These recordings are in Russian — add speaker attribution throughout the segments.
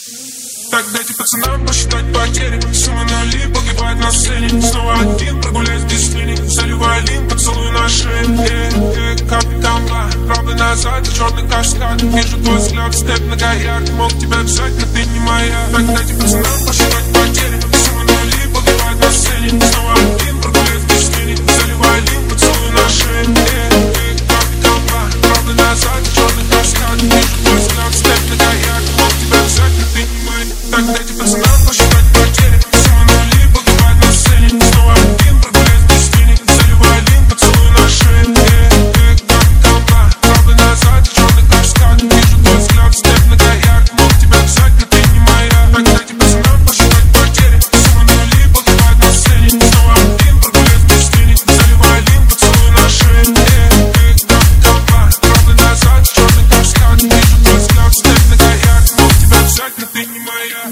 Speaker 1: Так дайте пацанам посчитать потери. Сумма нули погибает на сцене. Снова один, прогуляюсь без тени. Заливаю лин, поцелуй на шее. Капитан Бла, правда назад, черный каскад. Вижу твой взгляд, степ многоярд. Мог тебя взять, но ты не моя. Так дайте пацанам посчитать потери. Сумма нули погибает на сцене. Снова один, прогуляюсь без тени. Заливаю лин, поцелуй на шее. Капитан Бла, правда назад, черный каскад. Вижу твой взгляд, степ многоярд. Мог тебя взять, но ты не моя. Так дайте пацанам посчитать потери. Сумма нули погибает на сцене. Снова один, прогуляюсь без тени. Заливаю лин, поцелуй на шее. Капитан Бла, правда назад, черный каскад. Вижу твой взгляд, степ многоярд. Мог тебя взять, но ты не моя. Так дайте пацанам посчитать потери. Сумма нули погибает на сцене. Снова один, прогуляюсь без тени. Заливаю лин, поцелуй на шее. Капитан Бла, правда назад, черный каскад. Вижу твой взгляд, степ многоярд. Мог тебя взять, но ты не моя.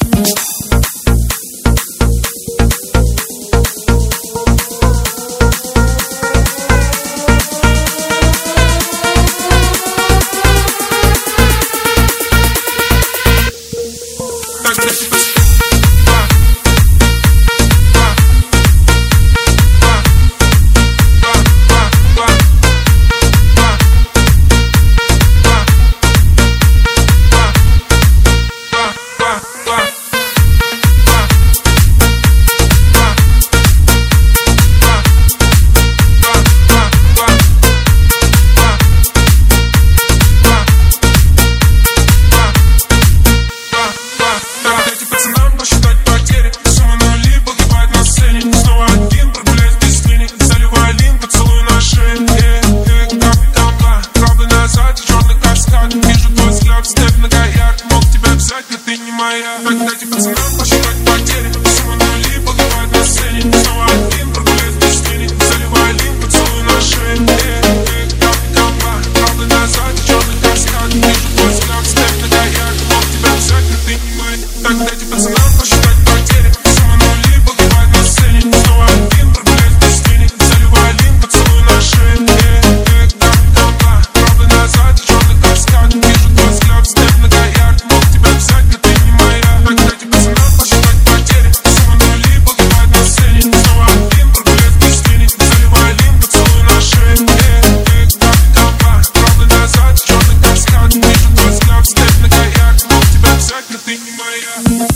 Speaker 1: Так дайте пацанам посчитать потери. Сумма нули погибает на сцене. Снова один, прогуляюсь без тени. Заливаю лин, поцелуй на шее. Капитан Бла, правда назад, черный каскад. Вижу твой взгляд, степ многоярд. Мог тебя взять, но ты не моя. Так дайте пацанам посчитать потери. Сумма нули погибает на сцене. Снова один, прогуляюсь без тени. Заливаю лин, поцелуй на шее. Капитан Бла, правда назад, черный каскад. Вижу твой взгляд, степ многоярд. Мог тебя взять, но ты не моя. Так дайте пацанам посчитать потери. Сумма нули погибает на сцене. Снова один, прогуляюсь без тени. Заливаю лин, поцелуй на шее. Капитан Бла, правда назад, черный каскад. Вижу твой взгляд, степ многоярд. Мог тебя взять, но ты не моя.